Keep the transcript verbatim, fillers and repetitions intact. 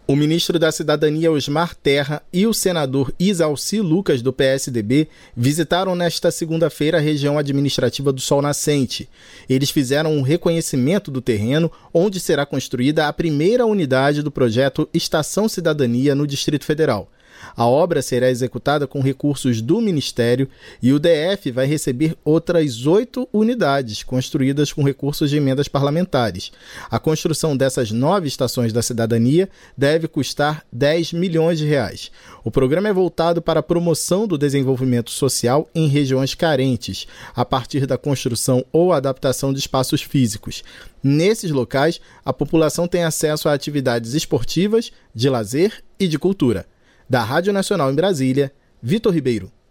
O ministro da Cidadania, Osmar Terra, e o senador Isalci Lucas, do P S D B, visitaram nesta segunda-feira a região administrativa do Sol Nascente. Eles fizeram um reconhecimento do terreno, onde será construída a primeira unidade do projeto Estação Cidadania no Distrito Federal. A obra será executada com recursos do Ministério e o D F vai receber outras oito unidades construídas com recursos de emendas parlamentares. A construção dessas nove estações da cidadania deve custar dez milhões de reais. O programa é voltado para a promoção do desenvolvimento social em regiões carentes, a partir da construção ou adaptação de espaços físicos. Nesses locais, a população tem acesso a atividades esportivas, de lazer e de cultura. Da Rádio Nacional em Brasília, Vitor Ribeiro.